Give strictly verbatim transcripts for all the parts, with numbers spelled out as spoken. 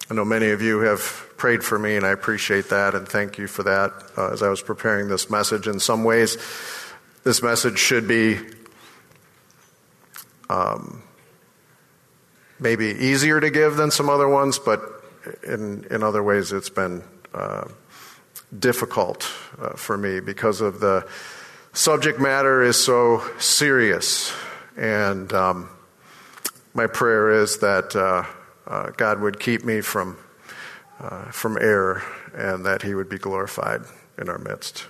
I know many of you have prayed for me, and I appreciate that, and thank you for that. Uh, as I was preparing this message, in some ways, this message should be um, maybe easier to give than some other ones, but in, in other ways it's been uh, difficult uh, for me because of the subject matter is so serious. And um, my prayer is that uh, uh, God would keep me from uh, from error, and that he would be glorified in our midst.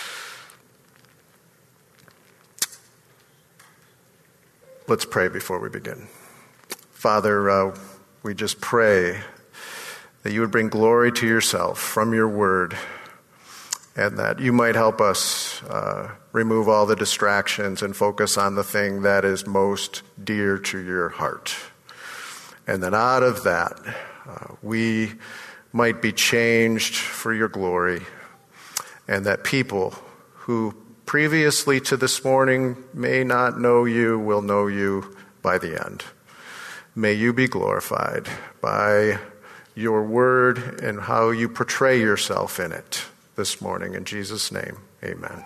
Let's pray before we begin. Father, uh, we just pray that you would bring glory to yourself from your word, and that you might help us uh, remove all the distractions and focus on the thing that is most dear to your heart. And that out of that, uh, we might be changed for your glory, and that people who previously to this morning may not know you will know you by the end. May you be glorified by your word and how you portray yourself in it this morning. In Jesus' name, amen.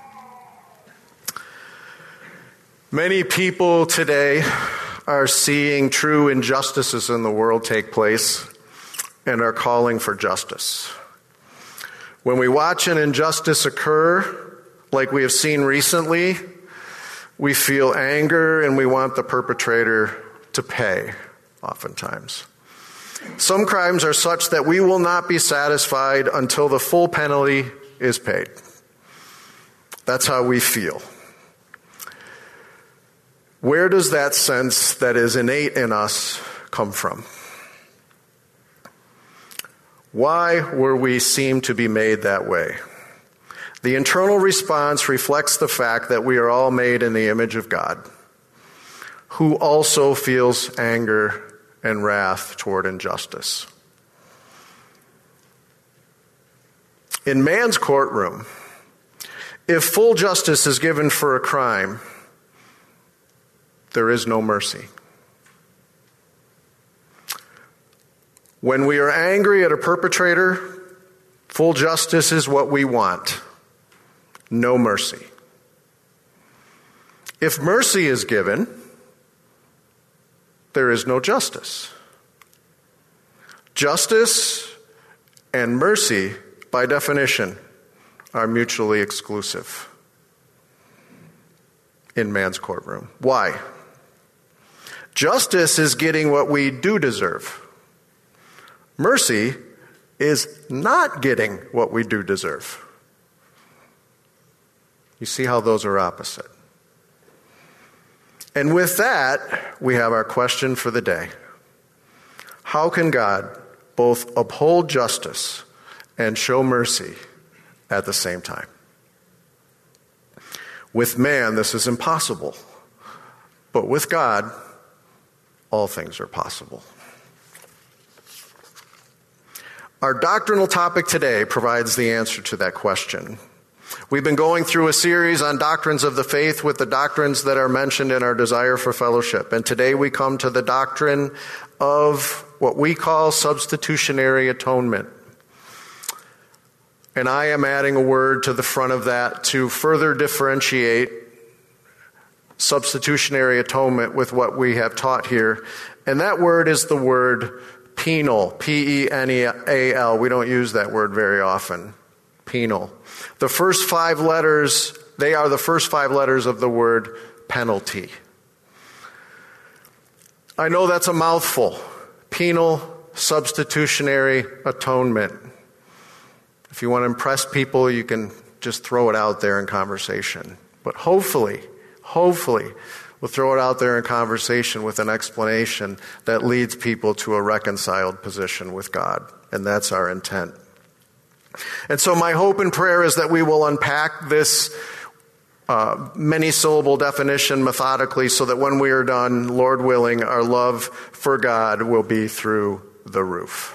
Many people today are seeing true injustices in the world take place and are calling for justice. When we watch an injustice occur, like we have seen recently, we feel anger and we want the perpetrator to pay, oftentimes. Some crimes are such that we will not be satisfied until the full penalty is paid. That's how we feel. Where does that sense that is innate in us come from? Why were we seem to be made that way? The internal response reflects the fact that we are all made in the image of God, who also feels anger and wrath toward injustice. In man's courtroom, if full justice is given for a crime, there is no mercy. When we are angry at a perpetrator, full justice is what we want. No mercy. If mercy is given, there is no justice. Justice and mercy, by definition, are mutually exclusive in man's courtroom. Why? Justice is getting what we do deserve. Mercy is not getting what we do deserve. You see how those are opposite. And with that, we have our question for the day. How can God both uphold justice and show mercy at the same time? With man, this is impossible. But with God, all things are possible. Our doctrinal topic today provides the answer to that question. We've been going through a series on doctrines of the faith with the doctrines that are mentioned in our desire for fellowship. And today we come to the doctrine of what we call substitutionary atonement. And I am adding a word to the front of that to further differentiate substitutionary atonement with what we have taught here. And that word is the word penal, P E N E A L. We don't use that word very often. Penal. The first five letters, they are the first five letters of the word penalty. I know that's a mouthful. Penal substitutionary atonement. If you want to impress people, you can just throw it out there in conversation. But hopefully, hopefully, we'll throw it out there in conversation with an explanation that leads people to a reconciled position with God. And that's our intent. And so my hope and prayer is that we will unpack this uh, many-syllable definition methodically so that when we are done, Lord willing, our love for God will be through the roof.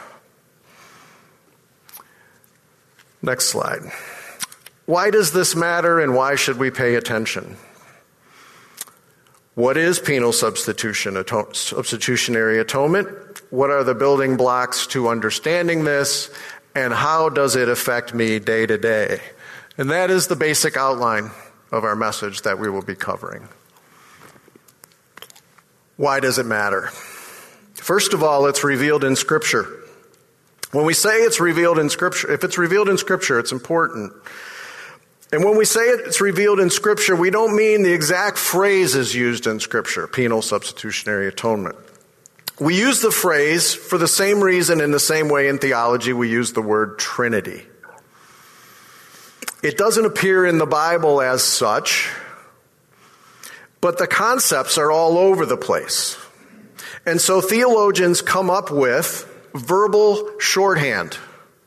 Next slide. Why does this matter and why should we pay attention? What is penal substitution, ato- substitutionary atonement? What are the building blocks to understanding this? And how does it affect me day to day? And that is the basic outline of our message that we will be covering. Why does it matter? First of all, it's revealed in Scripture. When we say it's revealed in Scripture, if it's revealed in Scripture, it's important. And when we say it's revealed in Scripture, we don't mean the exact phrases used in Scripture, penal substitutionary atonement. We use the phrase for the same reason in the same way in theology we use the word Trinity. It doesn't appear in the Bible as such, but the concepts are all over the place. And so theologians come up with verbal shorthand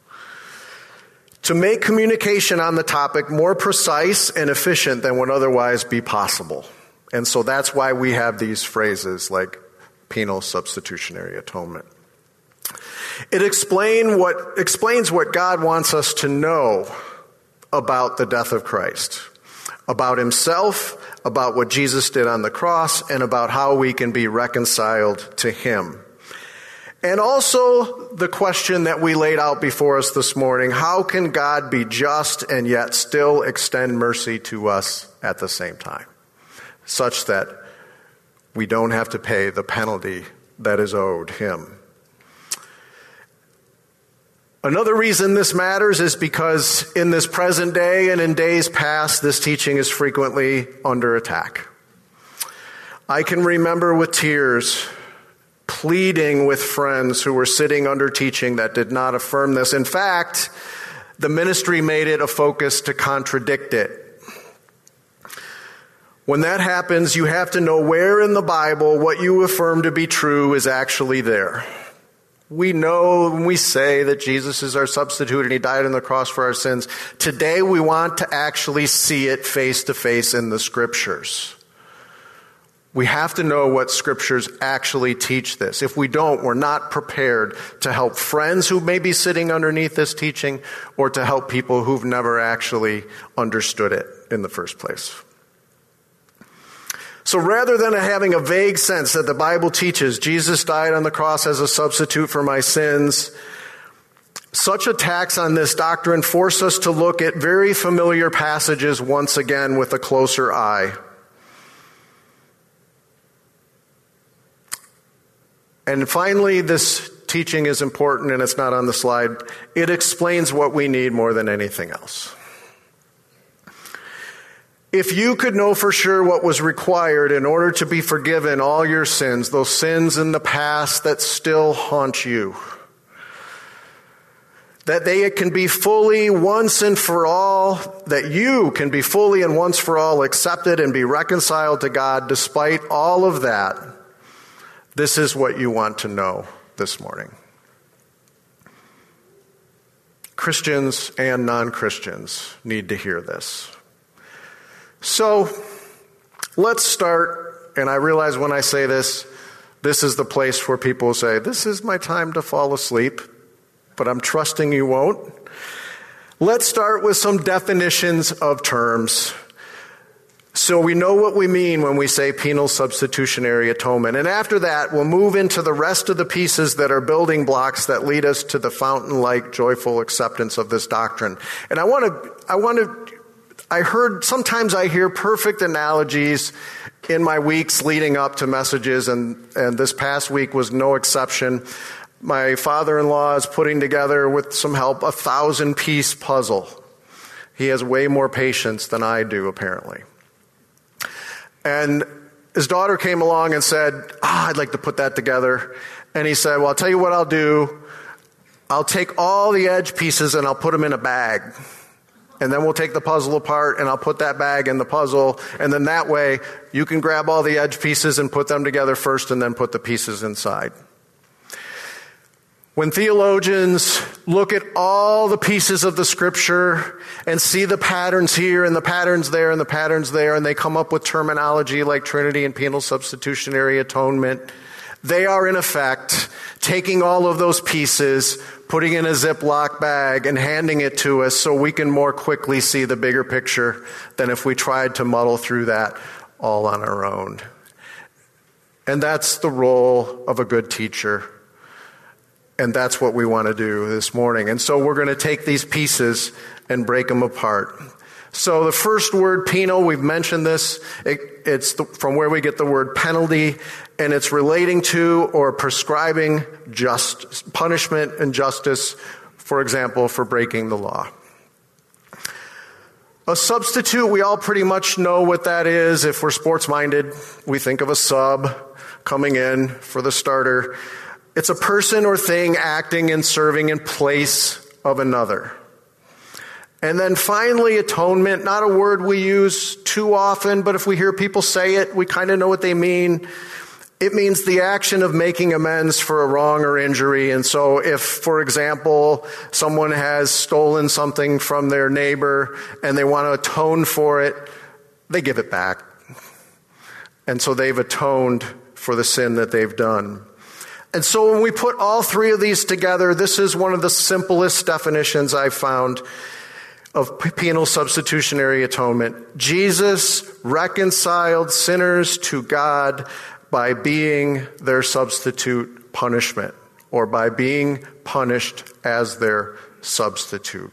to make communication on the topic more precise and efficient than would otherwise be possible. And so that's why we have these phrases like penal substitutionary atonement. It explain what, explains what God wants us to know about the death of Christ, about himself, about what Jesus did on the cross, and about how we can be reconciled to him. And also the question that we laid out before us this morning, how can God be just and yet still extend mercy to us at the same time, such that we don't have to pay the penalty that is owed him? Another reason this matters is because in this present day and in days past, this teaching is frequently under attack. I can remember with tears pleading with friends who were sitting under teaching that did not affirm this. In fact, the ministry made it a focus to contradict it. When that happens, you have to know where in the Bible what you affirm to be true is actually there. We know when we say that Jesus is our substitute and he died on the cross for our sins. Today we want to actually see it face to face in the Scriptures. We have to know what Scriptures actually teach this. If we don't, we're not prepared to help friends who may be sitting underneath this teaching or to help people who've never actually understood it in the first place. So rather than having a vague sense that the Bible teaches Jesus died on the cross as a substitute for my sins, such attacks on this doctrine force us to look at very familiar passages once again with a closer eye. And finally, this teaching is important, and it's not on the slide. It explains what we need more than anything else. If you could know for sure what was required in order to be forgiven all your sins, those sins in the past that still haunt you, that they can be fully once and for all, that you can be fully and once for all accepted and be reconciled to God despite all of that, this is what you want to know this morning. Christians and non-Christians need to hear this. So, let's start, and I realize when I say this, this is the place where people say, this is my time to fall asleep, but I'm trusting you won't. Let's start with some definitions of terms so we know what we mean when we say penal substitutionary atonement. And after that, we'll move into the rest of the pieces that are building blocks that lead us to the fountain-like joyful acceptance of this doctrine. And I want to, I want to, I heard, sometimes I hear perfect analogies in my weeks leading up to messages, and, and this past week was no exception. My father-in-law is putting together, with some help, a thousand-piece puzzle. He has way more patience than I do, apparently. And his daughter came along and said, ah, oh, I'd like to put that together. And he said, well, I'll tell you what I'll do. I'll take all the edge pieces and I'll put them in a bag. And then we'll take the puzzle apart and I'll put that bag in the puzzle. And then that way you can grab all the edge pieces and put them together first and then put the pieces inside. When theologians look at all the pieces of the Scripture and see the patterns here and the patterns there and the patterns there, and they come up with terminology like Trinity and penal substitutionary atonement, they are in effect taking all of those pieces, putting in a Ziploc bag and handing it to us so we can more quickly see the bigger picture than if we tried to muddle through that all on our own. And that's the role of a good teacher. And that's what we want to do this morning. And so we're going to take these pieces and break them apart. So the first word, penal, we've mentioned this. It, it's the, from where we get the word penalty, and it's relating to or prescribing just punishment and justice, for example, for breaking the law. A substitute, we all pretty much know what that is. If we're sports-minded, we think of a sub coming in for the starter. It's a person or thing acting and serving in place of another. And then finally, atonement, not a word we use too often, but if we hear people say it, we kind of know what they mean. It means the action of making amends for a wrong or injury. And so if, for example, someone has stolen something from their neighbor and they want to atone for it, they give it back. And so they've atoned for the sin that they've done. And so when we put all three of these together, this is one of the simplest definitions I've found of penal substitutionary atonement. Jesus reconciled sinners to God by being their substitute punishment, or by being punished as their substitute.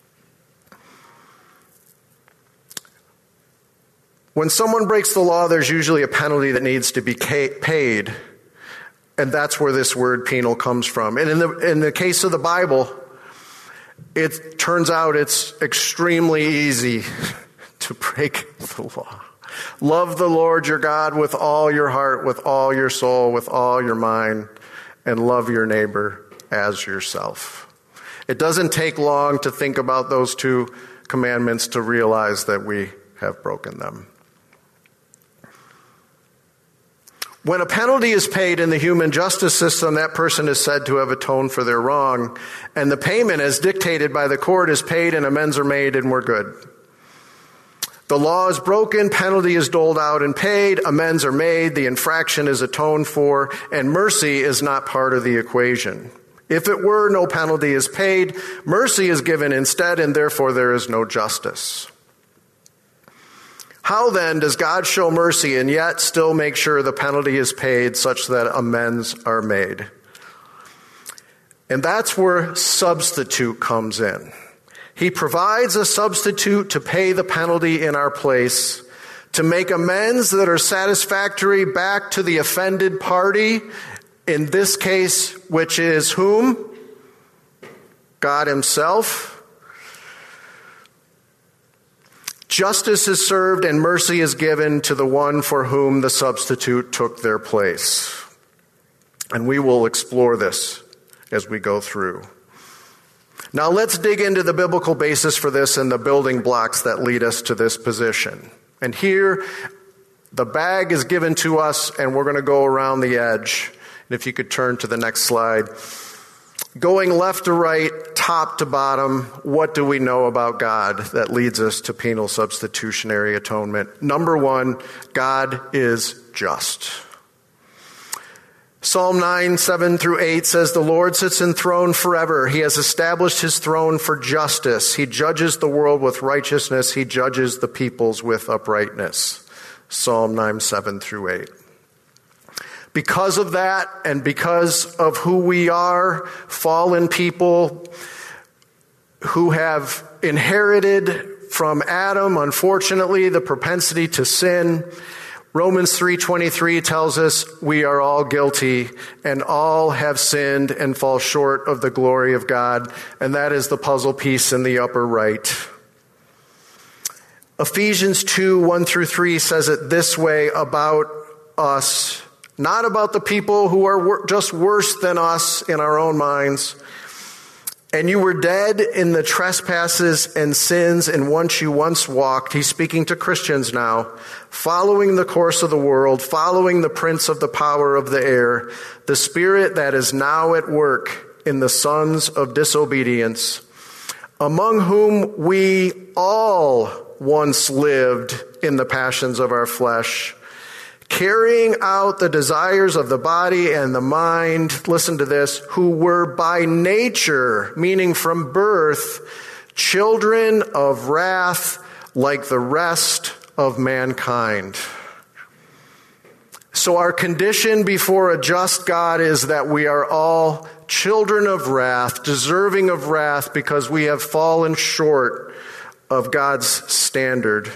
When someone breaks the law, there's usually a penalty that needs to be paid, and that's where this word penal comes from. And in the in the case of the Bible, it turns out it's extremely easy to break the law. Love the Lord your God with all your heart, with all your soul, with all your mind, and love your neighbor as yourself. It doesn't take long to think about those two commandments to realize that we have broken them. When a penalty is paid in the human justice system, that person is said to have atoned for their wrong, and the payment as dictated by the court is paid and amends are made and we're good. The law is broken, penalty is doled out and paid, amends are made, the infraction is atoned for, and mercy is not part of the equation. If it were, no penalty is paid, mercy is given instead, and therefore there is no justice. How then does God show mercy and yet still make sure the penalty is paid such that amends are made? And that's where substitute comes in. He provides a substitute to pay the penalty in our place, to make amends that are satisfactory back to the offended party, in this case, which is whom? God himself. Justice is served and mercy is given to the one for whom the substitute took their place. And we will explore this as we go through. Now let's dig into the biblical basis for this and the building blocks that lead us to this position. And here, the bag is given to us, and we're going to go around the edge. And if you could turn to the next slide. Going left to right, top to bottom, what do we know about God that leads us to penal substitutionary atonement? Number one, God is just. Psalm nine, seven through eight says, "The Lord sits enthroned forever. He has established his throne for justice. He judges the world with righteousness. He judges the peoples with uprightness." Psalm nine, seven through eight. Because of that, and because of who we are, fallen people who have inherited from Adam, unfortunately, the propensity to sin, Romans three twenty-three tells us we are all guilty and all have sinned and fall short of the glory of God. And that is the puzzle piece in the upper right. Ephesians two, one through three says it this way about us, not about the people who are wor- just worse than us in our own minds. "And you were dead in the trespasses and sins in which you once walked," he's speaking to Christians now, "following the course of the world, following the prince of the power of the air, the spirit that is now at work in the sons of disobedience, among whom we all once lived in the passions of our flesh, carrying out the desires of the body and the mind," listen to this, "who were by nature," meaning from birth, "children of wrath like the rest of mankind." So our condition before a just God is that we are all children of wrath, deserving of wrath because we have fallen short of God's standard.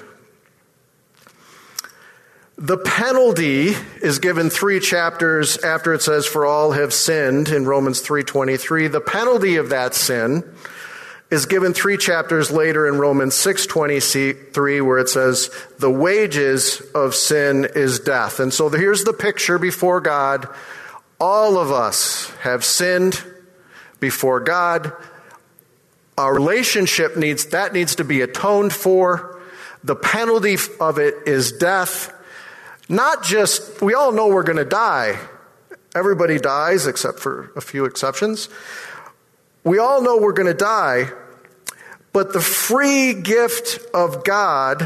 The penalty is given three chapters after it says, for all have sinned in Romans three twenty-three. The penalty of that sin is given three chapters later in Romans six twenty-three, where it says, the wages of sin is death. And so here's the picture before God. All of us have sinned before God. Our relationship needs, that needs to be atoned for. The penalty of it is death. Not just, we all know we're going to die. Everybody dies except for a few exceptions. We all know we're going to die. But the free gift of God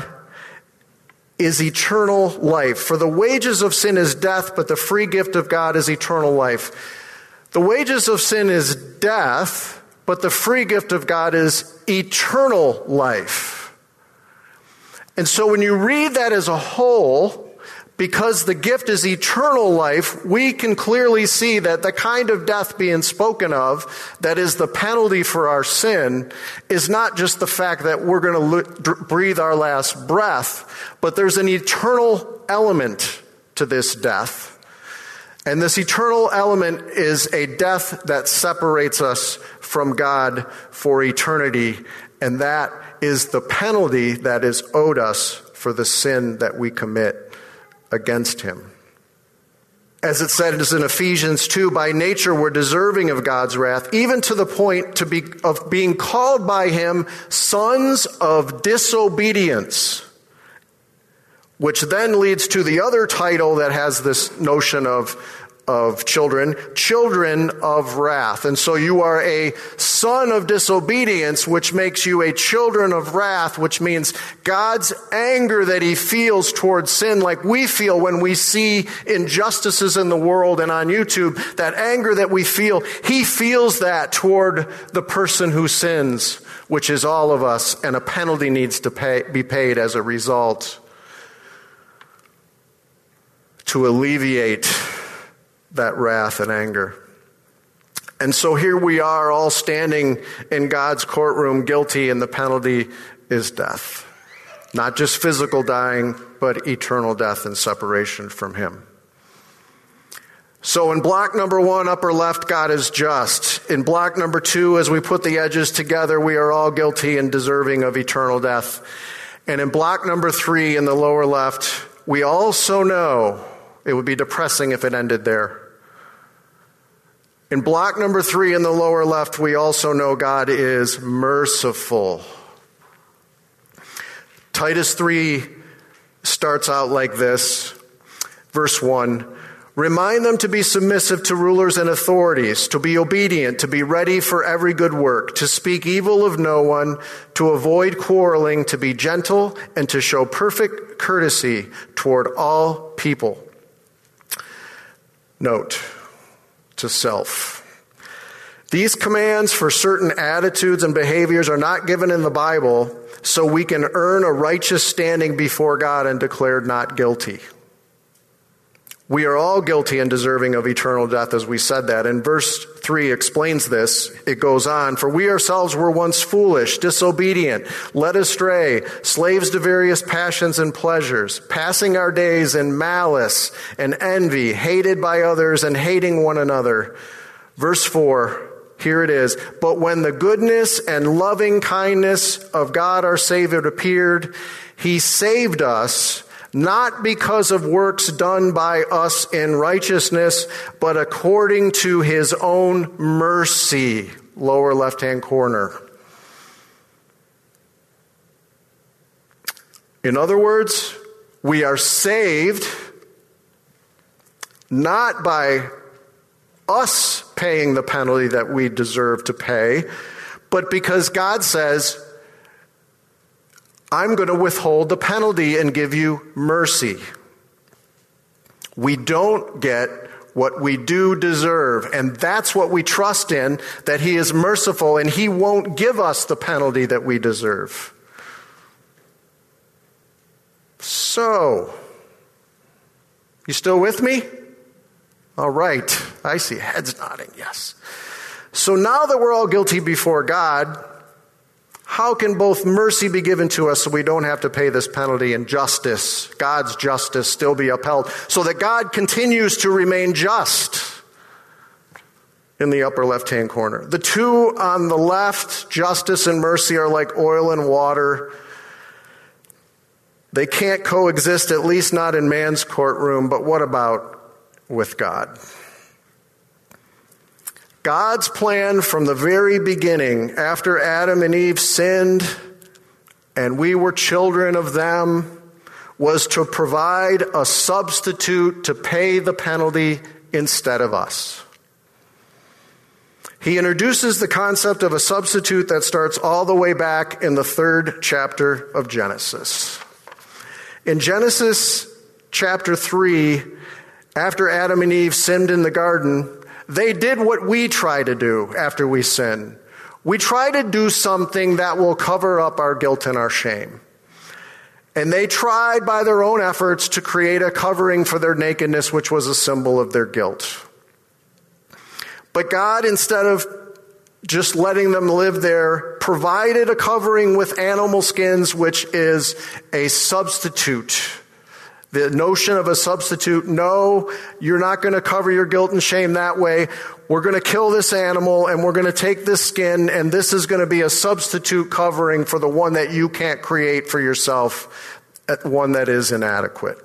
is eternal life. For the wages of sin is death, but the free gift of God is eternal life. The wages of sin is death, but the free gift of God is eternal life. And so when you read that as a whole, because the gift is eternal life, we can clearly see that the kind of death being spoken of, that is the penalty for our sin, is not just the fact that we're going to breathe our last breath, but there's an eternal element to this death. And this eternal element is a death that separates us from God for eternity, and that is the penalty that is owed us for the sin that we commit against him. As it said in Ephesians two, by nature we're deserving of God's wrath, even to the point to be, of being called by him sons of disobedience, which then leads to the other title that has this notion of of children, children of wrath. And so you are a son of disobedience, which makes you a children of wrath, which means God's anger that he feels towards sin, like we feel when we see injustices in the world and on YouTube, that anger that we feel, he feels that toward the person who sins, which is all of us, and a penalty needs to pay, be paid as a result to alleviate that wrath and anger. And so here we are all standing in God's courtroom guilty, and the penalty is death. Not just physical dying, but eternal death and separation from him. So in block number one, upper left, God is just. In block number two, as we put the edges together, we are all guilty and deserving of eternal death. And in block number three, in the lower left, we also know it would be depressing if it ended there. In block number three in the lower left, we also know God is merciful. Titus three starts out like this. Verse one, remind them to be submissive to rulers and authorities, to be obedient, to be ready for every good work, to speak evil of no one, to avoid quarreling, to be gentle, and to show perfect courtesy toward all people. Note to self. These commands for certain attitudes and behaviors are not given in the Bible so we can earn a righteous standing before God and declared not guilty. We are all guilty and deserving of eternal death, as we said that. And verse three explains this. It goes on, for we ourselves were once foolish, disobedient, led astray, slaves to various passions and pleasures, passing our days in malice and envy, hated by others and hating one another. Verse four, here it is. But when the goodness and loving kindness of God our Savior appeared, he saved us, not because of works done by us in righteousness, but according to his own mercy. Lower left-hand corner. In other words, we are saved not by us paying the penalty that we deserve to pay, but because God says, I'm going to withhold the penalty and give you mercy. We don't get what we do deserve, and that's what we trust in, that he is merciful and he won't give us the penalty that we deserve. So, You still with me? All right. I see heads nodding, yes. So now that we're all guilty before God, how can both mercy be given to us so we don't have to pay this penalty and justice, God's justice, still be upheld so that God continues to remain just? In the upper left-hand corner. The two on the left, justice and mercy, are like oil and water. They can't coexist, at least not in man's courtroom, but what about with God? God's plan from the very beginning, after Adam and Eve sinned and we were children of them, was to provide a substitute to pay the penalty instead of us. He introduces the concept of a substitute that starts all the way back in the third chapter of Genesis. In Genesis chapter three, after Adam and Eve sinned in the garden, they did what we try to do after we sin. We try to do something that will cover up our guilt and our shame. And they tried by their own efforts to create a covering for their nakedness, which was a symbol of their guilt. But God, instead of just letting them live there, provided a covering with animal skins, which is a substitute. The notion of a substitute, no, you're not going to cover your guilt and shame that way. We're going to kill this animal and we're going to take this skin and this is going to be a substitute covering for the one that you can't create for yourself, one that is inadequate.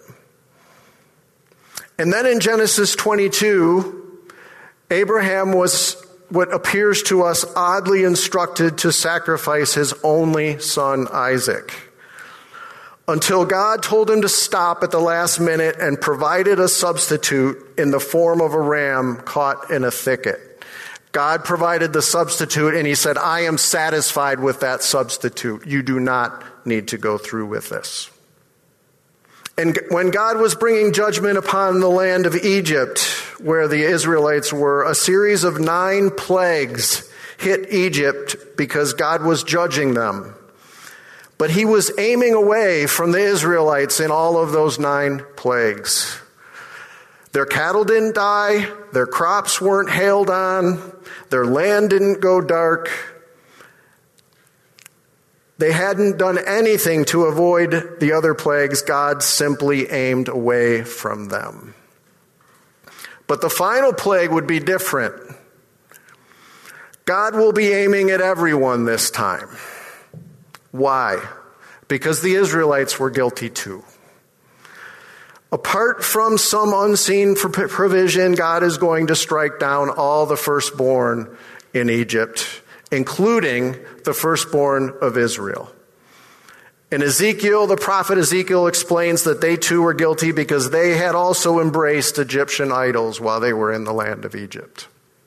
And then in Genesis twenty-two, Abraham was what appears to us oddly instructed to sacrifice his only son, Isaac, until God told him to stop at the last minute and provided a substitute in the form of a ram caught in a thicket. God provided the substitute and he said, I am satisfied with that substitute. You do not need to go through with this. And when God was bringing judgment upon the land of Egypt, where the Israelites were, a series of nine plagues hit Egypt because God was judging them. But he was aiming away from the Israelites in all of those nine plagues. Their cattle didn't die, their crops weren't hailed on, their land didn't go dark. They hadn't done anything to avoid the other plagues. God simply aimed away from them. But the final plague would be different. God will be aiming at everyone this time. Why? Because the Israelites were guilty too. Apart from some unseen provision, God is going to strike down all the firstborn in Egypt, including the firstborn of Israel. In Ezekiel, the prophet Ezekiel explains that they too were guilty because they had also embraced Egyptian idols while they were in the land of Egypt.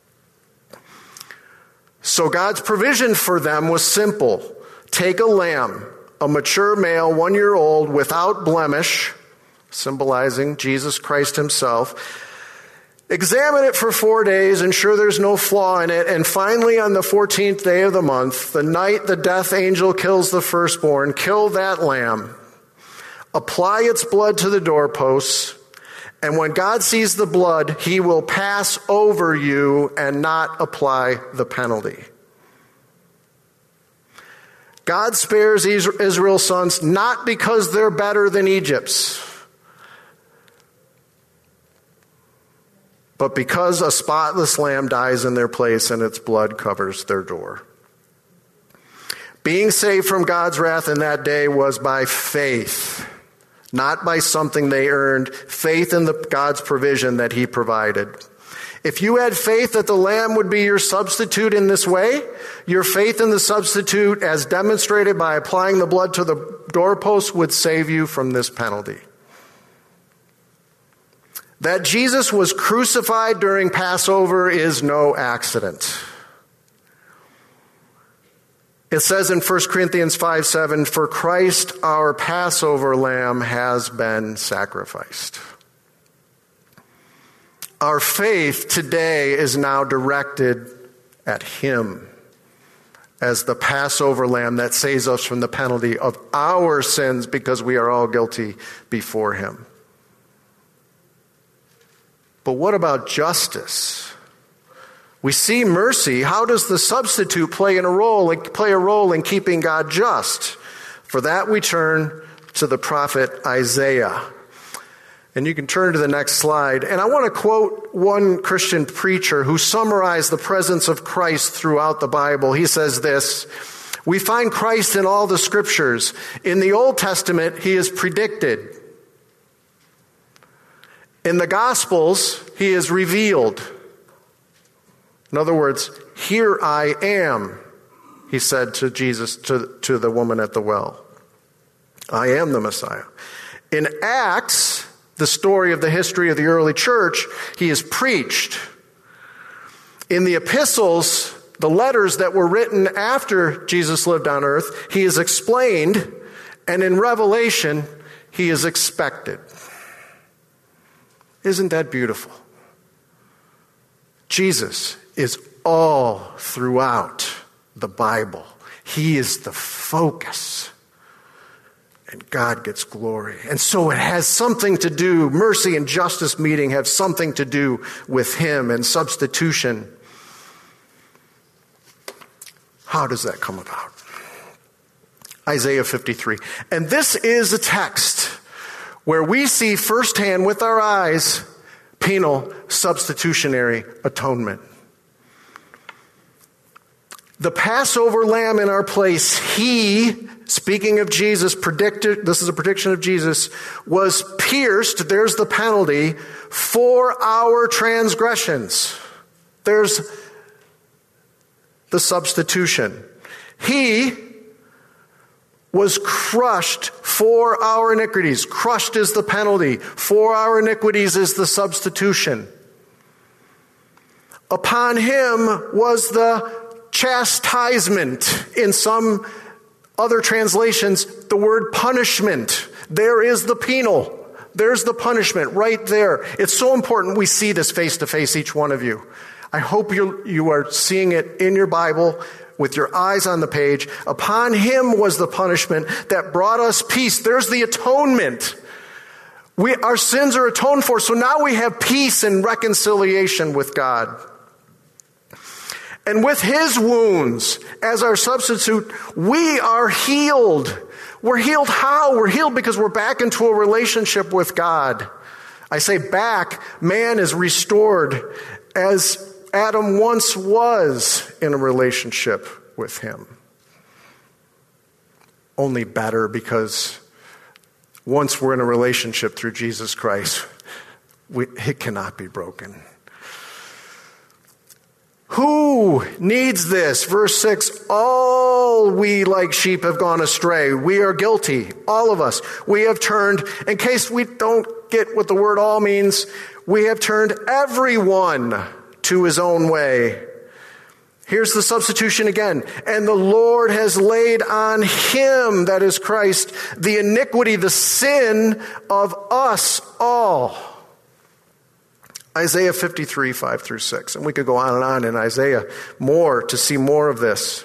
So God's provision for them was simple. Take a lamb, a mature male, one year old, without blemish, symbolizing Jesus Christ himself. Examine it for four days, ensure there's no flaw in it, and finally on the fourteenth day of the month, the night the death angel kills the firstborn, kill that lamb, apply its blood to the doorposts, and when God sees the blood, he will pass over you and not apply the penalty. God spares Israel's sons not because they're better than Egypt's, but because a spotless lamb dies in their place and its blood covers their door. Being saved from God's wrath in that day was by faith, not by something they earned, faith in the God's provision that he provided. If you had faith that the lamb would be your substitute in this way, your faith in the substitute as demonstrated by applying the blood to the doorpost would save you from this penalty. That Jesus was crucified during Passover is no accident. It says in First Corinthians five seven, for Christ our Passover lamb has been sacrificed. Our faith today is now directed at him as the Passover lamb that saves us from the penalty of our sins because we are all guilty before him. But what about justice? We see mercy. How does the substitute play in a role, play a role in keeping God just? For that we turn to the prophet Isaiah. And you can turn to the next slide. And I want to quote one Christian preacher who summarized the presence of Christ throughout the Bible. He says this: we find Christ in all the scriptures. In the Old Testament, he is predicted. In the Gospels, he is revealed. In other words, here I am, he said to Jesus, to, to the woman at the well. I am the Messiah. In Acts, the story of the history of the early church, he is preached. In the epistles, the letters that were written after Jesus lived on earth, he is explained. And in Revelation, he is expected. Isn't that beautiful? Jesus is all throughout the Bible. He is the focus. And God gets glory. And so it has something to do, mercy and justice meeting have something to do with him and substitution. How does that come about? Isaiah fifty-three. And this is a text where we see firsthand with our eyes penal substitutionary atonement. The Passover lamb in our place, he, speaking of Jesus, predicted, this is a prediction of Jesus, was pierced, there's the penalty, for our transgressions. There's the substitution. He was crushed for our iniquities. Crushed is the penalty. For our iniquities is the substitution. Upon him was the chastisement. In some other translations, the word punishment. There is the penal. There's the punishment right there. It's so important we see this face to face, each one of you. I hope you you are seeing it in your Bible with your eyes on the page. Upon him was the punishment that brought us peace. There's the atonement. We, our sins are atoned for, so now we have peace and reconciliation with God. And with his wounds as our substitute, we are healed. We're healed how? We're healed because we're back into a relationship with God. I say back, man is restored as Adam once was in a relationship with him. Only better, because once we're in a relationship through Jesus Christ, we, it cannot be broken. Who needs this? Verse six, all we like sheep have gone astray. We are guilty, all of us. We have turned, in case we don't get what the word all means, we have turned everyone to his own way. Here's the substitution again. And the Lord has laid on him, that is Christ, the iniquity, the sin of us all. Isaiah fifty-three, five through six. And we could go on and on in Isaiah more to see more of this.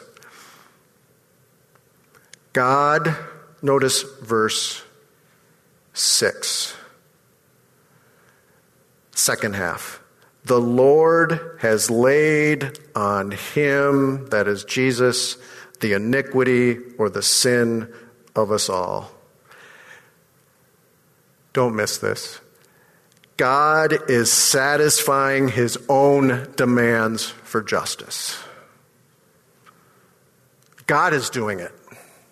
God, notice verse six. Second half. The Lord has laid on him, that is Jesus, the iniquity or the sin of us all. Don't miss this. God is satisfying his own demands for justice. God is doing it.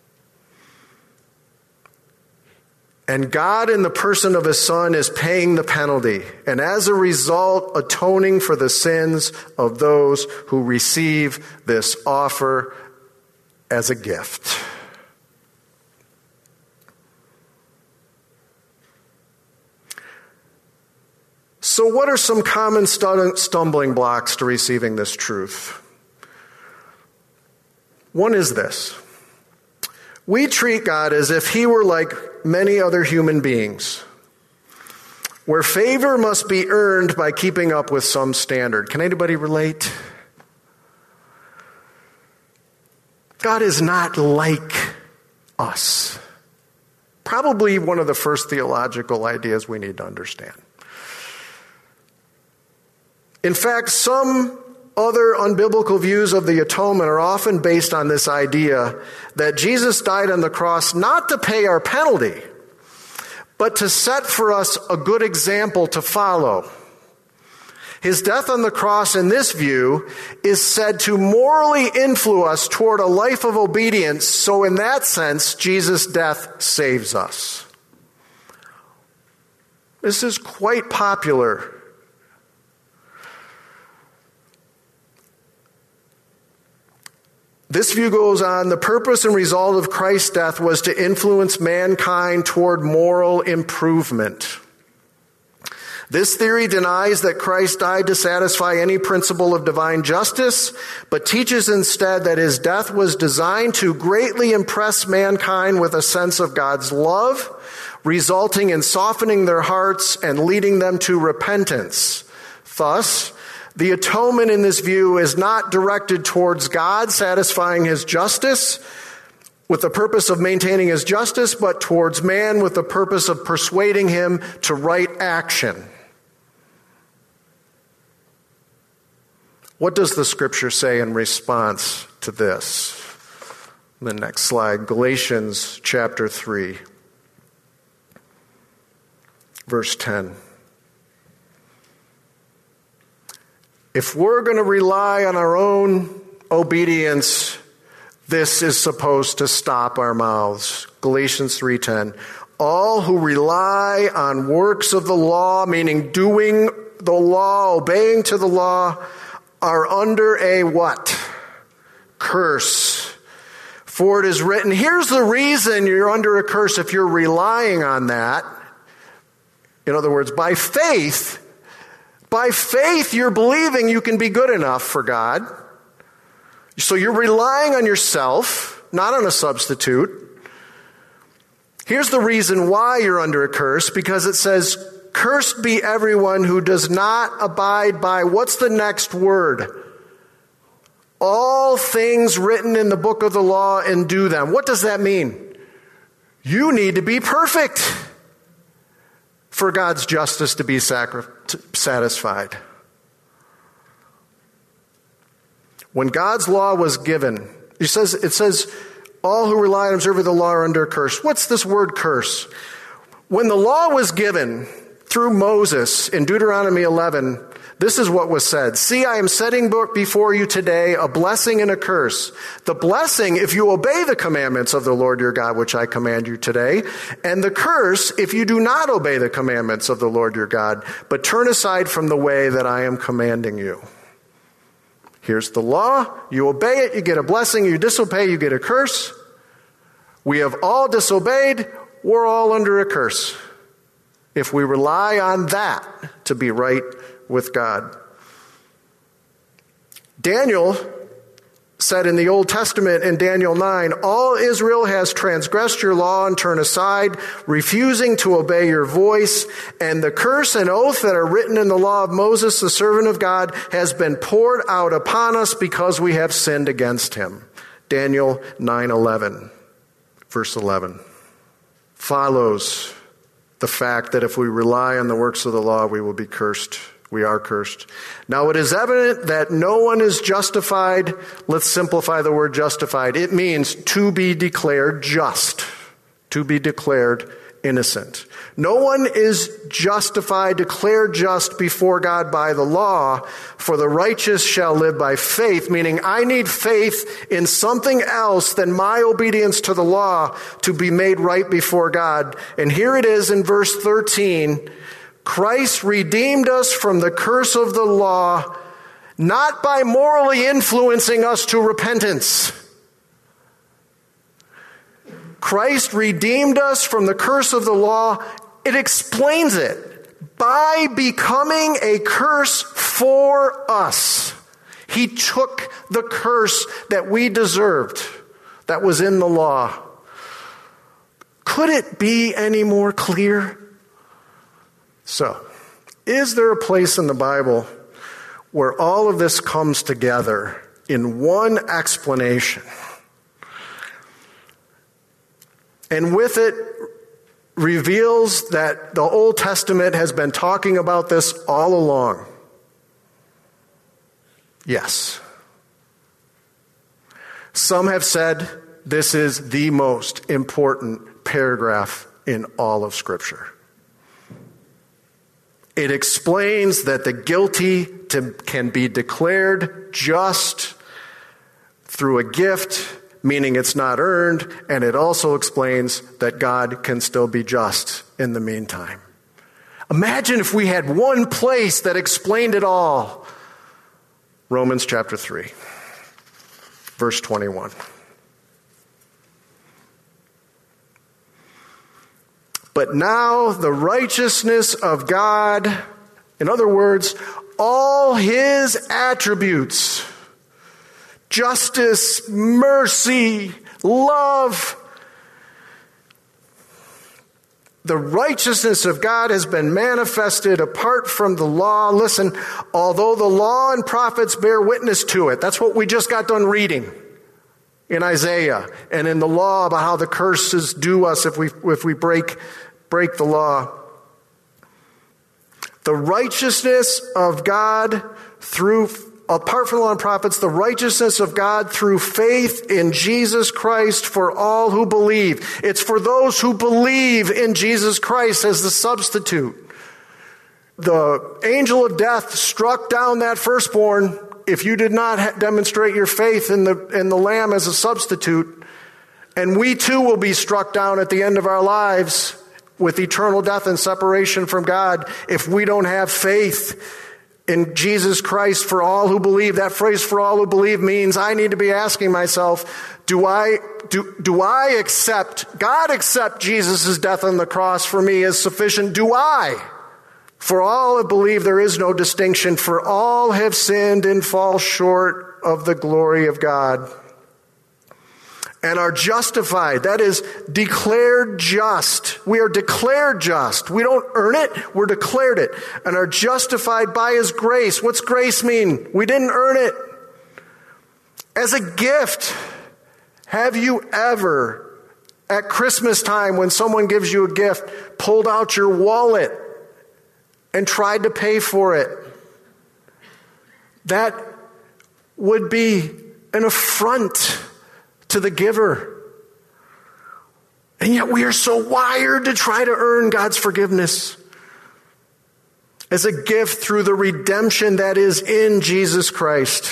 And God, in the person of his Son, is paying the penalty, and as a result, atoning for the sins of those who receive this offer as a gift. So what are some common stumbling blocks to receiving this truth? One is this. We treat God as if he were like many other human beings, where favor must be earned by keeping up with some standard. Can anybody relate? God is not like us. Probably one of the first theological ideas we need to understand. In fact, some other unbiblical views of the atonement are often based on this idea that Jesus died on the cross not to pay our penalty, but to set for us a good example to follow. His death on the cross, in this view, is said to morally influence us toward a life of obedience, so in that sense, Jesus' death saves us. This is quite popular. This view goes on, the purpose and result of Christ's death was to influence mankind toward moral improvement. This theory denies that Christ died to satisfy any principle of divine justice, but teaches instead that his death was designed to greatly impress mankind with a sense of God's love, resulting in softening their hearts and leading them to repentance. Thus, the atonement in this view is not directed towards God satisfying his justice with the purpose of maintaining his justice, but towards man with the purpose of persuading him to right action. What does the scripture say in response to this? The next slide, Galatians chapter three, verse ten. If we're going to rely on our own obedience, this is supposed to stop our mouths. Galatians three ten. All who rely on works of the law, meaning doing the law, obeying to the law, are under a what? Curse. For it is written, here's the reason you're under a curse if you're relying on that. In other words, by faith, by faith you're believing you can be good enough for God. So you're relying on yourself, not on a substitute. Here's the reason why you're under a curse, because it says, cursed be everyone who does not abide by, what's the next word? All things written in the book of the law and do them. What does that mean? You need to be perfect for God's justice to be sacri- satisfied. When God's law was given, it says, it says, all who rely on observing the law are under a curse. What's this word curse? When the law was given through Moses in Deuteronomy eleven, this is what was said. See, I am setting before you today a blessing and a curse. The blessing, if you obey the commandments of the Lord your God, which I command you today. And the curse, if you do not obey the commandments of the Lord your God, but turn aside from the way that I am commanding you. Here's the law. You obey it, you get a blessing. You disobey, you get a curse. We have all disobeyed. We're all under a curse if we rely on that to be right with God. Daniel said in the Old Testament in Daniel nine, all Israel has transgressed your law and turned aside, refusing to obey your voice, and the curse and oath that are written in the law of Moses, the servant of God, has been poured out upon us because we have sinned against him. Daniel nine eleven, verse eleven, follows the fact that if we rely on the works of the law, we will be cursed. We are cursed. Now it is evident that no one is justified. Let's simplify the word justified. It means to be declared just, to be declared innocent. No one is justified, declared just before God by the law, for the righteous shall live by faith, meaning I need faith in something else than my obedience to the law to be made right before God. And here it is in verse thirteen, Christ redeemed us from the curse of the law, not by morally influencing us to repentance. Christ redeemed us from the curse of the law. It explains it. By becoming a curse for us. He took the curse that we deserved, that was in the law. Could it be any more clear? So, is there a place in the Bible where all of this comes together in one explanation? And with it reveals that the Old Testament has been talking about this all along. Yes. Some have said this is the most important paragraph in all of Scripture. It explains that the guilty to, can be declared just through a gift, meaning it's not earned, and it also explains that God can still be just in the meantime. Imagine if we had one place that explained it all. Romans chapter three, verse twenty-one. But now the righteousness of God, in other words, all his attributes, justice, mercy, love, the righteousness of God has been manifested apart from the law. Listen, although the law and prophets bear witness to it, that's what we just got done reading in Isaiah and in the law about how the curse is due us if we if we break break the law. The righteousness of God through, apart from the law and prophets, the righteousness of God through faith in Jesus Christ for all who believe. It's for those who believe in Jesus Christ as the substitute. The angel of death struck down that firstborn if you did not ha- demonstrate your faith in the, in the Lamb as a substitute. And we too will be struck down at the end of our lives with eternal death and separation from God if we don't have faith in Jesus Christ for all who believe. That phrase, for all who believe, means I need to be asking myself, do I do, do I accept, God accept Jesus' death on the cross for me as sufficient? Do I? For all who believe, there is no distinction, for all have sinned and fall short of the glory of God. And are justified. That is, declared just. We are declared just. We don't earn it, we're declared it. And are justified by his grace. What's grace mean? We didn't earn it. As a gift. Have you ever, at Christmas time when someone gives you a gift, pulled out your wallet and tried to pay for it? That would be an affront to the giver. And yet we are so wired to try to earn God's forgiveness as a gift through the redemption that is in Jesus Christ.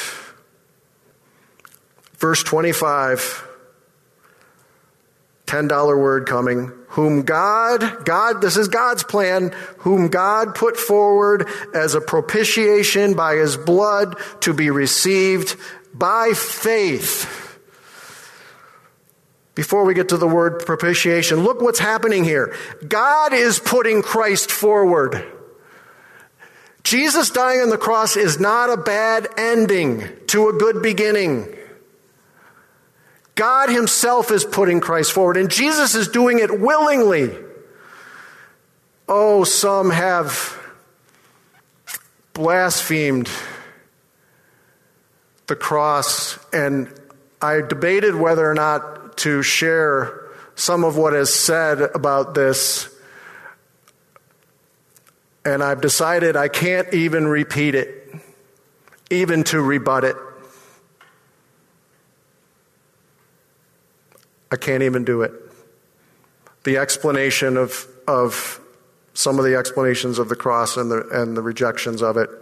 Verse twenty-five, ten dollar word coming. Whom God, God, this is God's plan, whom God put forward as a propitiation by his blood to be received by faith. Before we get to the word propitiation, look what's happening here. God is putting Christ forward. Jesus dying on the cross is not a bad ending to a good beginning. God himself is putting Christ forward, and Jesus is doing it willingly. Oh, some have blasphemed the cross, and I debated whether or not to share some of what is said about this, and I've decided I can't even repeat it, even to rebut it. I can't even do it. The explanation of of some of the explanations of the cross and the and the rejections of it.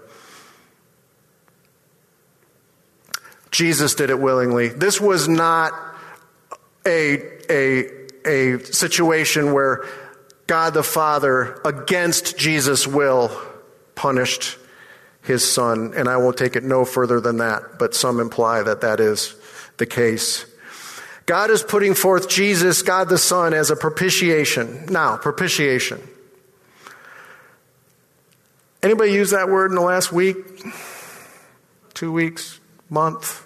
Jesus did it willingly. This was not a a a situation where God the Father, against Jesus' will, punished his son. And I won't take it no further than that, but some imply that that is the case. God is putting forth Jesus, God the Son, as a propitiation. Now, propitiation. Anybody use that word in the last week? Two weeks? Month?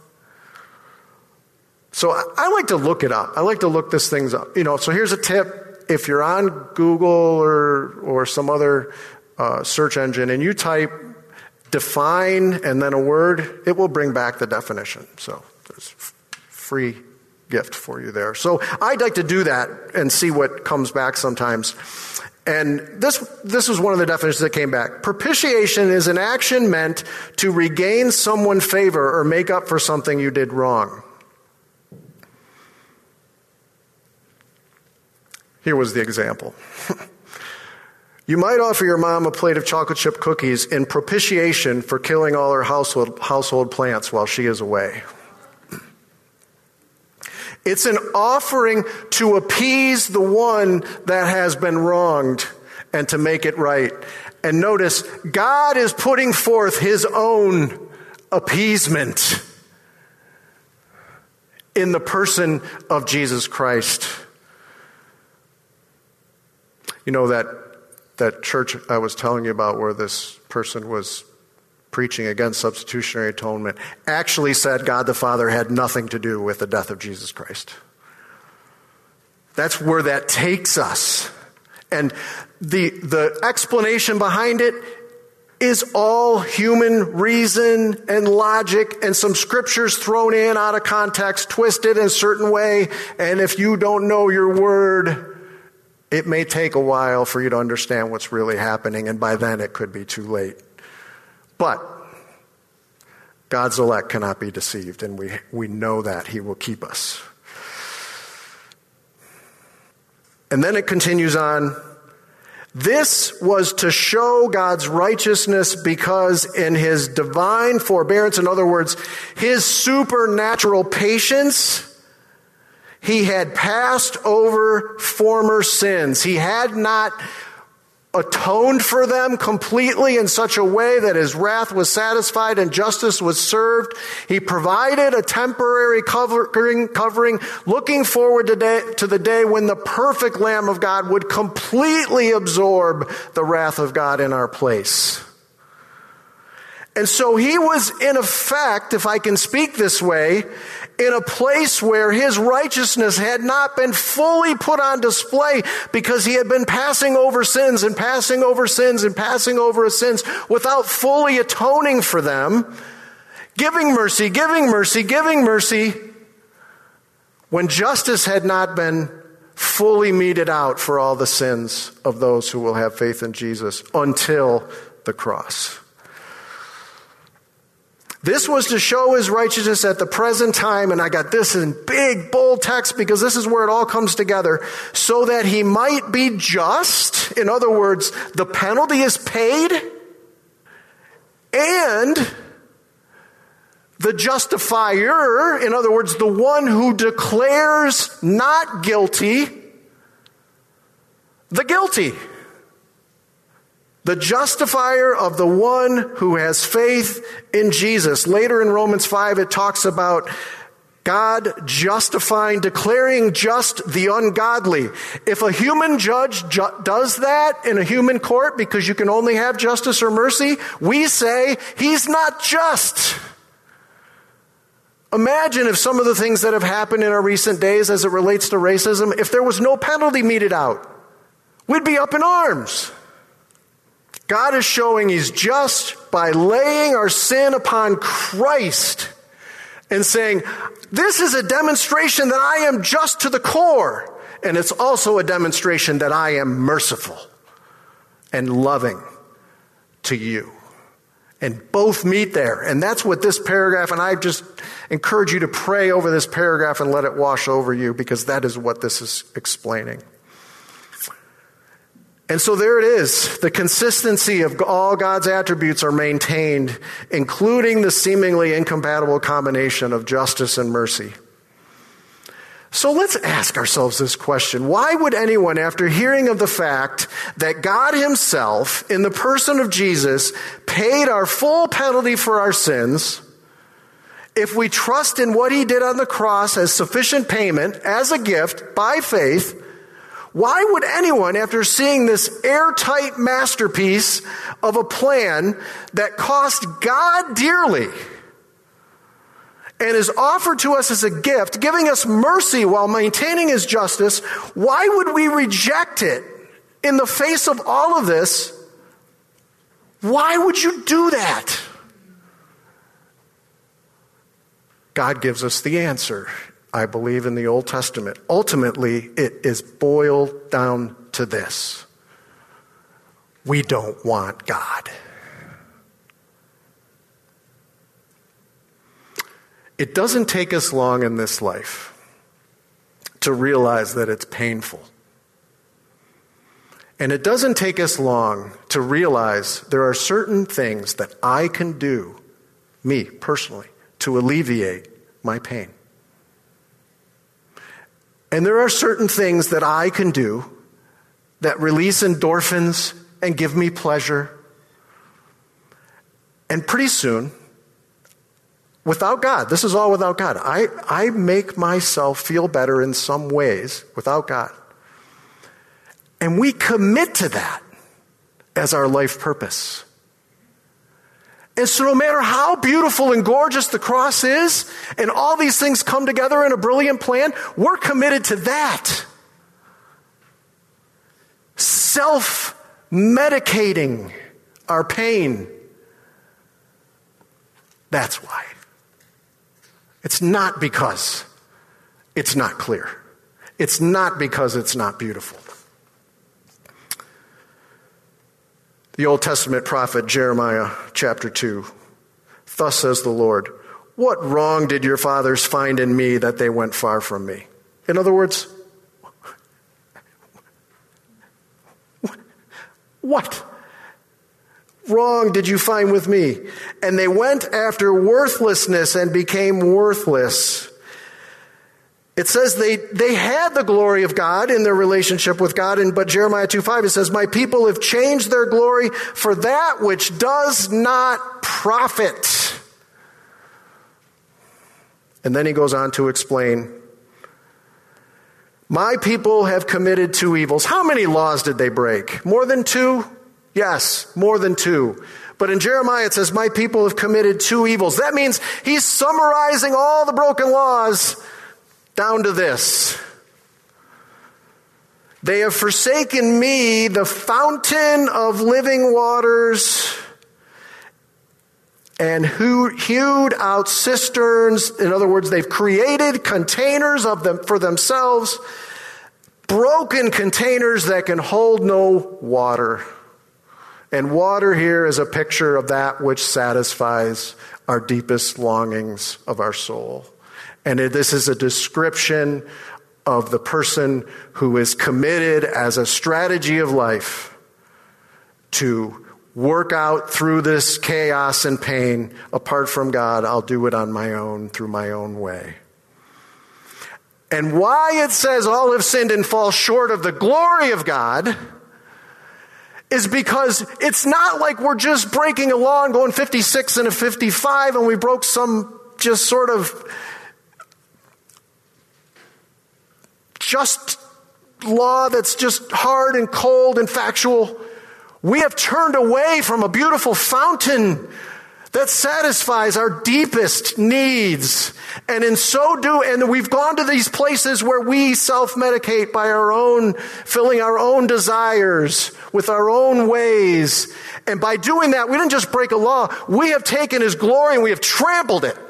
So I, I like to look it up. I like to look this things up. You know, so here's a tip. If you're on Google or or some other uh, search engine and you type define and then a word, it will bring back the definition. So there's free gift for you there. So I'd like to do that and see what comes back sometimes. And this this was one of the definitions that came back. Propitiation is an action meant to regain someone's favor or make up for something you did wrong. Here was the example. You might offer your mom a plate of chocolate chip cookies in propitiation for killing all her household, household plants while she is away. It's an offering to appease the one that has been wronged and to make it right. And notice, God is putting forth his own appeasement in the person of Jesus Christ. You know that that church I was telling you about where this person was preaching against substitutionary atonement actually said God the Father had nothing to do with the death of Jesus Christ. That's where that takes us. And the the explanation behind it is all human reason and logic and some scriptures thrown in out of context, twisted in a certain way. And if you don't know your word, it may take a while for you to understand what's really happening. And by then it could be too late. But God's elect cannot be deceived, and we we know that he will keep us. And then it continues on. This was to show God's righteousness because in his divine forbearance, in other words, his supernatural patience, he had passed over former sins. He had not atoned for them completely in such a way that his wrath was satisfied and justice was served. He provided a temporary covering, covering looking forward to, day, to the day when the perfect Lamb of God would completely absorb the wrath of God in our place. And so he was in effect, if I can speak this way, in a place where his righteousness had not been fully put on display because he had been passing over sins and passing over sins and passing over sins without fully atoning for them, giving mercy, giving mercy, giving mercy, when justice had not been fully meted out for all the sins of those who will have faith in Jesus until the cross. This was to show his righteousness at the present time, and I got this in big, bold text because this is where it all comes together, so that he might be just. In other words, the penalty is paid, and the justifier, in other words, the one who declares not guilty, the guilty. The justifier of the one who has faith in Jesus. Later in Romans five, it talks about God justifying, declaring just the ungodly. If a human judge ju- does that in a human court because you can only have justice or mercy, we say he's not just. Imagine if some of the things that have happened in our recent days as it relates to racism, if there was no penalty meted out, we'd be up in arms. God is showing he's just by laying our sin upon Christ and saying, this is a demonstration that I am just to the core. And it's also a demonstration that I am merciful and loving to you. And both meet there. And that's what this paragraph, and I just encourage you to pray over this paragraph and let it wash over you, because that is what this is explaining. And so there it is. The consistency of all God's attributes are maintained, including the seemingly incompatible combination of justice and mercy. So let's ask ourselves this question. Why would anyone, after hearing of the fact that God himself, in the person of Jesus, paid our full penalty for our sins, if we trust in what he did on the cross as sufficient payment, as a gift, by faith, why would anyone, after seeing this airtight masterpiece of a plan that cost God dearly and is offered to us as a gift, giving us mercy while maintaining his justice, why would we reject it in the face of all of this? Why would you do that? God gives us the answer I believe in the Old Testament, ultimately it is boiled down to this. We don't want God. It doesn't take us long in this life to realize that it's painful. And it doesn't take us long to realize there are certain things that I can do, me personally, to alleviate my pain. And there are certain things that I can do that release endorphins and give me pleasure. And pretty soon, without God, this is all without God, I, I make myself feel better in some ways without God. And we commit to that as our life purpose. And so no matter how beautiful and gorgeous the cross is, and all these things come together in a brilliant plan, we're committed to that. Self-medicating our pain. That's why. It's not because it's not clear. It's not because it's not beautiful. The Old Testament prophet Jeremiah chapter two. Thus says the Lord, what wrong did your fathers find in me that they went far from me? In other words, what wrong did you find with me? And they went after worthlessness and became worthless. It says they, they had the glory of God in their relationship with God, and but Jeremiah two five, it says, my people have changed their glory for that which does not profit. And then he goes on to explain, my people have committed two evils. How many laws did they break? More than two? Yes, more than two. But in Jeremiah it says, my people have committed two evils. That means he's summarizing all the broken laws down to this. They have forsaken me, the fountain of living waters, and hewed out cisterns. In other words, they've created containers of them for themselves, broken containers that can hold no water. And water here is a picture of that which satisfies our deepest longings of our soul. And this is a description of the person who is committed as a strategy of life to work out through this chaos and pain. Apart from God, I'll do it on my own, through my own way. And why it says all have sinned and fall short of the glory of God is because it's not like we're just breaking a law and going fifty-six and a fifty-five and we broke some just sort of just law that's just hard and cold and factual. We have turned away from a beautiful fountain that satisfies our deepest needs. And in so do, and we've gone to these places where we self-medicate by our own, filling our own desires with our own ways. And by doing that, we didn't just break a law. We have taken his glory and we have trampled it.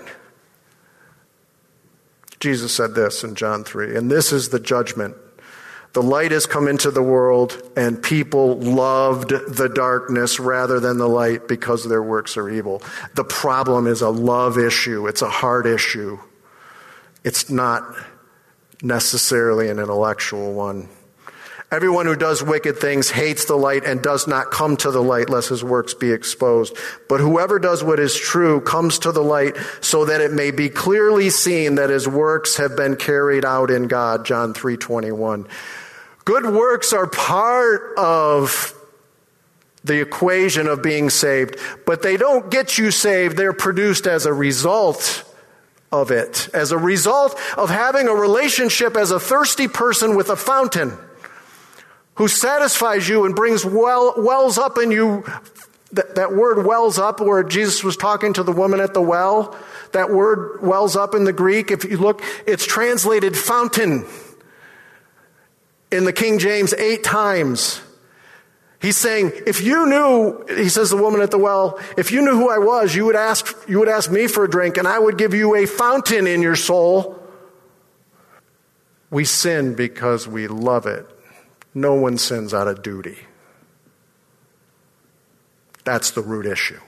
Jesus said this in John three, and this is the judgment. The light has come into the world, and people loved the darkness rather than the light because their works are evil. The problem is a love issue. It's a heart issue. It's not necessarily an intellectual one. Everyone who does wicked things hates the light and does not come to the light lest his works be exposed. But whoever does what is true comes to the light so that it may be clearly seen that his works have been carried out in God. John three twenty-one. Good works are part of the equation of being saved, but they don't get you saved. They're produced as a result of it, as a result of having a relationship as a thirsty person with a fountain who satisfies you and brings well, wells up in you. That, that word wells up, where Jesus was talking to the woman at the well, that word wells up in the Greek, if you look, it's translated fountain in the King James eight times. He's saying, if you knew, he says, the woman at the well, if you knew who I was, you would ask, you would ask me for a drink, and I would give you a fountain in your soul We sin because we love it. No one sins out of duty. That's the root issue.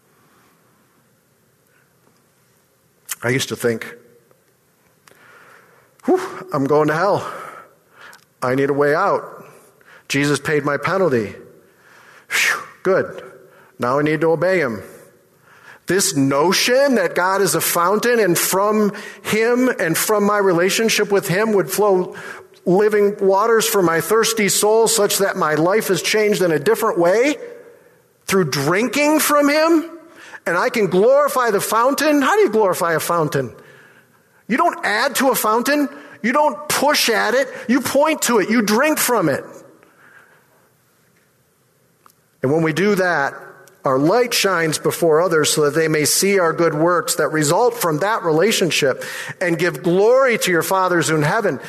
I used to think, whew, I'm going to hell. I need a way out. Jesus paid my penalty. Whew, good. Now I need to obey him. This notion that God is a fountain and from him and from my relationship with him would flow living waters for my thirsty soul such that my life is changed in a different way through drinking from him, and I can glorify the fountain. How do you glorify a fountain? You don't add to a fountain. You don't push at it. You point to it. You drink from it. And when we do that, our light shines before others so that they may see our good works that result from that relationship and give glory to your Father who's in heaven.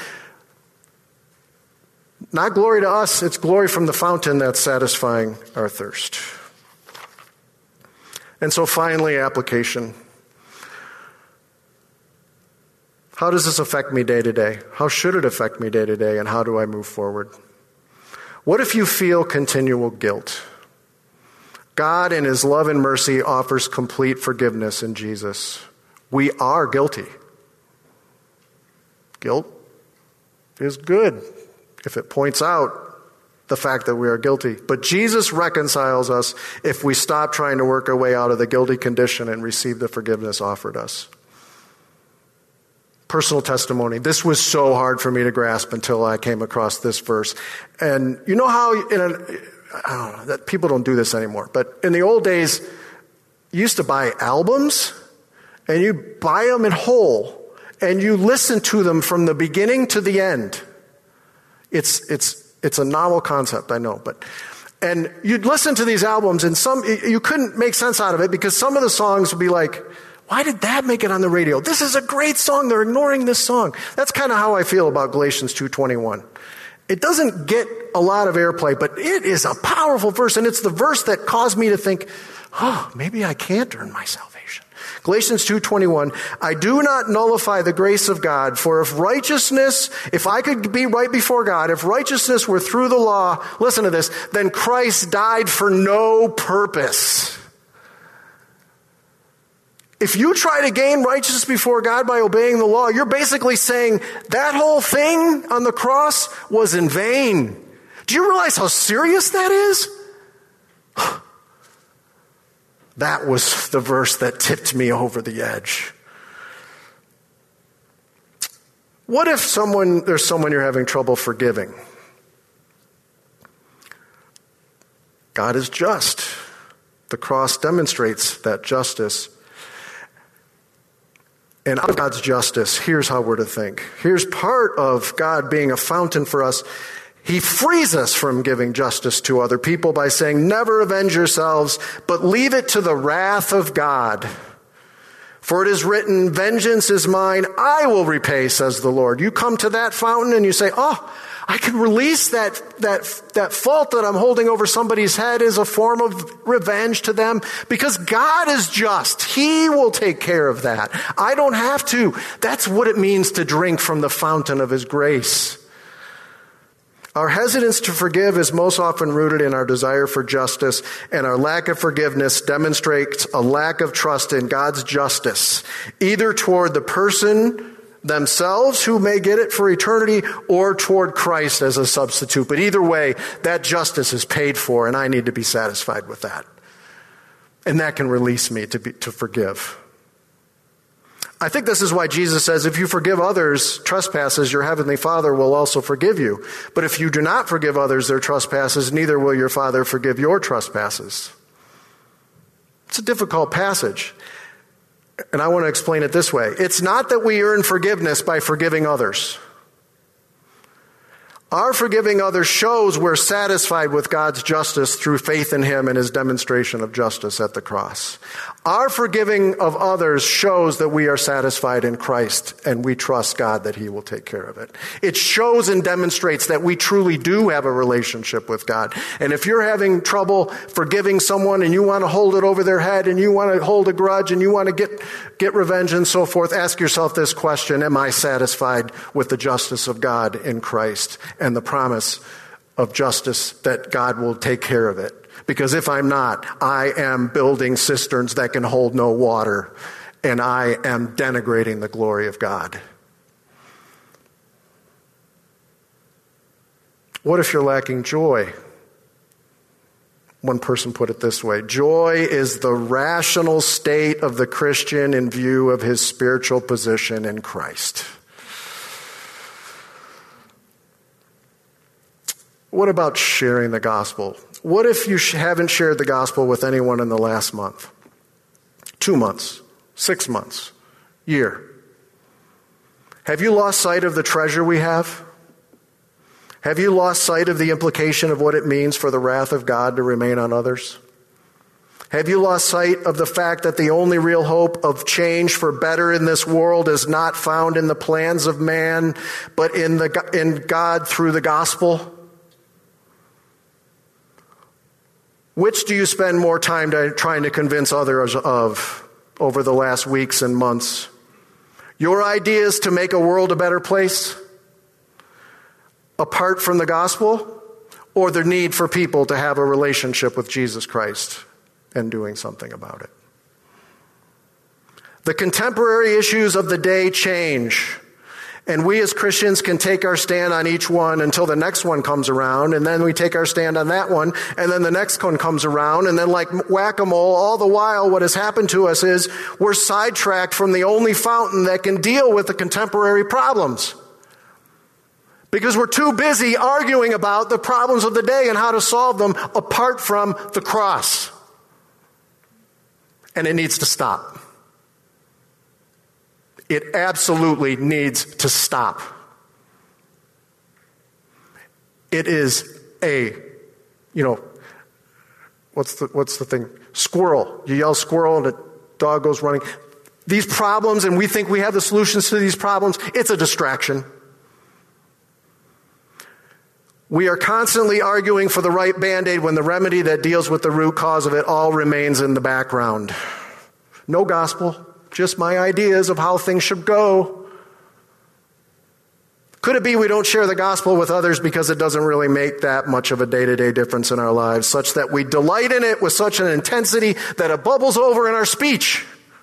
Not glory to us, it's glory from the fountain that's satisfying our thirst. And so finally, application. How does this affect me day to day? How should it affect me day to day? And how do I move forward? What if you feel continual guilt? God in his love and mercy offers complete forgiveness in Jesus. We are guilty. Guilt is good if it points out the fact that we are guilty. But Jesus reconciles us if we stop trying to work our way out of the guilty condition and receive the forgiveness offered us. Personal testimony. This was so hard for me to grasp until I came across this verse. And you know how in a, I don't know, that people don't do this anymore, but in the old days, you used to buy albums and you buy them in whole and you listen to them from the beginning to the end. It's, it's, it's a novel concept, I know, but, and you'd listen to these albums and some, you couldn't make sense out of it because some of the songs would be like, why did that make it on the radio? This is a great song. They're ignoring this song. That's kind of how I feel about Galatians two twenty-one. It doesn't get a lot of airplay, but it is a powerful verse, and it's the verse that caused me to think, oh, maybe I can't earn my salvation. Galatians two twenty-one, I do not nullify the grace of God, for if righteousness, if I could be right before God, if righteousness were through the law, listen to this, then Christ died for no purpose. If you try to gain righteousness before God by obeying the law, you're basically saying that whole thing on the cross was in vain. Do you realize how serious that is? That was the verse that tipped me over the edge. What if someone, there's someone you're having trouble forgiving? God is just. The cross demonstrates that justice. And out of God's justice, here's how we're to think. Here's part of God being a fountain for us. He frees us from giving justice to other people by saying, never avenge yourselves, but leave it to the wrath of God. For it is written, vengeance is mine, I will repay, says the Lord. You come to that fountain and you say, oh, I can release that, that, that fault that I'm holding over somebody's head as a form of revenge to them because God is just. He will take care of that. I don't have to. That's what it means to drink from the fountain of his grace. Our hesitance to forgive is most often rooted in our desire for justice, and our lack of forgiveness demonstrates a lack of trust in God's justice, either toward the person themselves who may get it for eternity or toward Christ as a substitute. But either way, that justice is paid for, and I need to be satisfied with that. And that can release me to be, to forgive. I think this is why Jesus says, if you forgive others' trespasses, your heavenly Father will also forgive you. But if you do not forgive others their trespasses, neither will your Father forgive your trespasses. It's a difficult passage. And I want to explain it this way. It's not that we earn forgiveness by forgiving others. Our forgiving others shows we're satisfied with God's justice through faith in him and his demonstration of justice at the cross. Our forgiving of others shows that we are satisfied in Christ and we trust God that he will take care of it. It shows and demonstrates that we truly do have a relationship with God. And if you're having trouble forgiving someone and you want to hold it over their head and you want to hold a grudge and you want to get, get revenge and so forth, ask yourself this question: am I satisfied with the justice of God in Christ and the promise of justice that God will take care of it? Because if I'm not, I am building cisterns that can hold no water, and I am denigrating the glory of God. What if you're lacking joy? One person put it this way: joy is the rational state of the Christian in view of his spiritual position in Christ. What about sharing the gospel? What if you haven't shared the gospel with anyone in the last month, two months, six months, year? Have you lost sight of the treasure we have? Have you lost sight of the implication of what it means for the wrath of God to remain on others? Have you lost sight of the fact that the only real hope of change for better in this world is not found in the plans of man, but in the in God through the gospel? Which do you spend more time to, trying to convince others of over the last weeks and months? Your ideas to make a world a better place, apart from the gospel, or the need for people to have a relationship with Jesus Christ and doing something about it? The contemporary issues of the day change, and we as Christians can take our stand on each one until the next one comes around, and then we take our stand on that one, and then the next one comes around, and then like whack-a-mole, all the while what has happened to us is we're sidetracked from the only fountain that can deal with the contemporary problems. Because we're too busy arguing about the problems of the day and how to solve them apart from the cross. And it needs to stop. It absolutely needs to stop. It is a, you know, what's the what's the thing? Squirrel. You yell squirrel and a dog goes running. These problems, and we think we have the solutions to these problems, it's a distraction. We are constantly arguing for the right Band-Aid when the remedy that deals with the root cause of it all remains in the background. No gospel, just my ideas of how things should go. Could it be we don't share the gospel with others because it doesn't really make that much of a day-to-day difference in our lives, such that we delight in it with such an intensity that it bubbles over in our speech?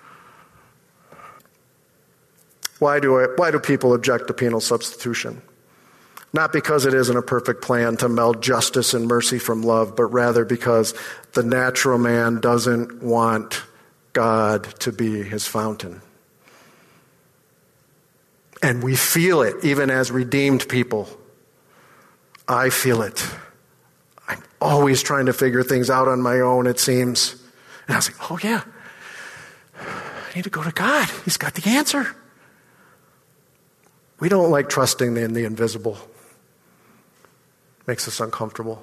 Why do I, why do people object to penal substitution? Not because it isn't a perfect plan to meld justice and mercy from love, but rather because the natural man doesn't want God to be his fountain. And we feel it even as redeemed people. I feel it. I'm always trying to figure things out on my own, it seems. And I was like, oh yeah, I need to go to God. He's got the answer. We don't like trusting in the invisible. Makes us uncomfortable.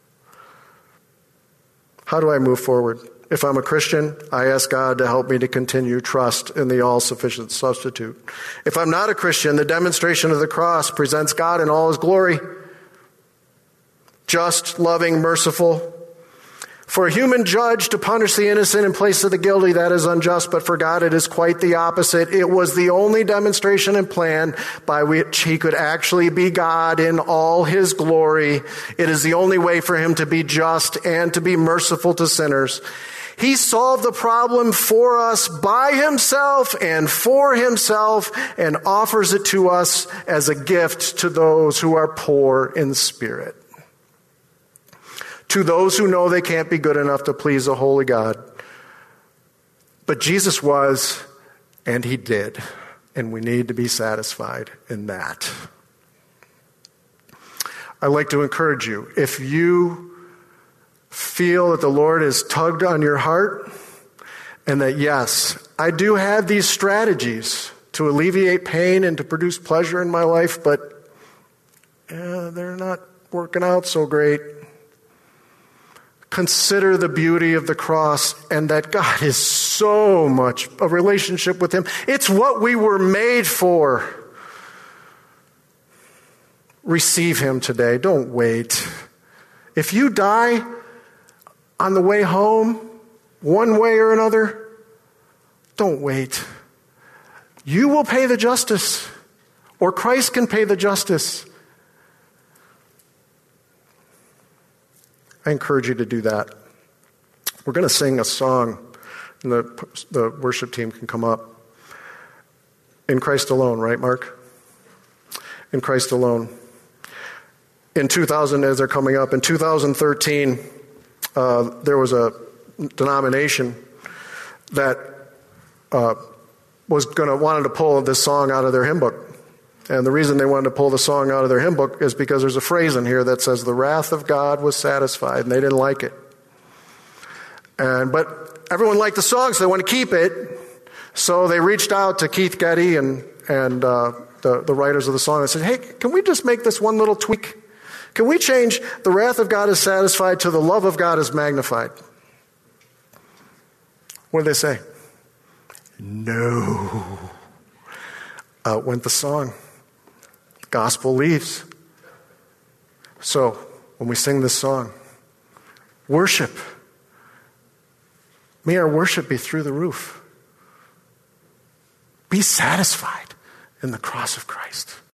How do I move forward? If I'm a Christian, I ask God to help me to continue trust in the all-sufficient substitute. If I'm not a Christian, the demonstration of the cross presents God in all his glory. Just, loving, merciful. For a human judge to punish the innocent in place of the guilty, that is unjust, but for God it is quite the opposite. It was the only demonstration and plan by which he could actually be God in all his glory. It is the only way for him to be just and to be merciful to sinners. He solved the problem for us by himself and for himself and offers it to us as a gift to those who are poor in spirit. To those who know they can't be good enough to please a holy God. But Jesus was, and he did. And we need to be satisfied in that. I'd like to encourage you, if you feel that the Lord has tugged on your heart, and that yes, I do have these strategies to alleviate pain and to produce pleasure in my life, but yeah, they're not working out so great. Consider the beauty of the cross and that God is so much a relationship with him. It's what we were made for. Receive him today. Don't wait. If you die on the way home, one way or another, don't wait. You will pay the justice, or Christ can pay the justice. I encourage you to do that. We're going to sing a song, and the, the worship team can come up. In Christ alone, right, Mark? In Christ alone. In two thousand, as they're coming up, in two thousand thirteen, uh, there was a denomination that uh, was going to wanted to pull this song out of their hymn book. And the reason they wanted to pull the song out of their hymn book is because there's a phrase in here that says, the wrath of God was satisfied, and they didn't like it. And but everyone liked the song, so they want to keep it. So they reached out to Keith Getty and, and uh, the, the writers of the song and said, hey, can we just make this one little tweak? Can we change the wrath of God is satisfied to the love of God is magnified? What did they say? No. Out went the song. The gospel leaves. So, when we sing this song, worship. May our worship be through the roof. Be satisfied in the cross of Christ.